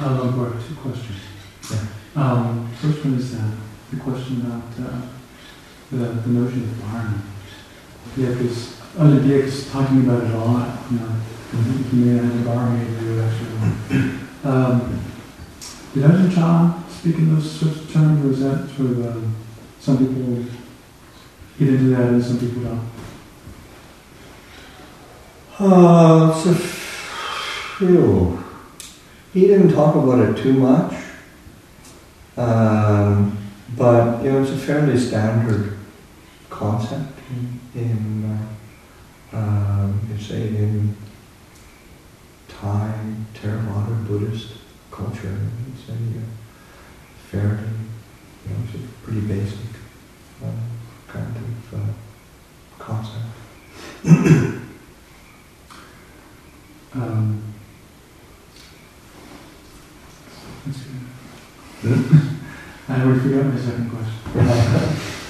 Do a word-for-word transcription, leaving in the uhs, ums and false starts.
Uh, Longboard, two questions. Yeah. Um, first one is uh, the question about uh, the, the notion of dharma. Yeah, because Olympia is talking about it a lot. You know, mm-hmm. He may have a dharma, maybe actually. Um, did Ajahn Chah speak in those sorts of terms, or is that sort of um, some people get into that and some people don't? Uh, so, phew. He didn't talk about it too much, um, but you know, it's a fairly standard concept in, in uh, um, you say, in Thai Theravada Buddhist culture. It's a uh, fairly, you know, it's a pretty basic uh, kind of uh, concept. Um, let's see. Hmm? I already forgot my second question.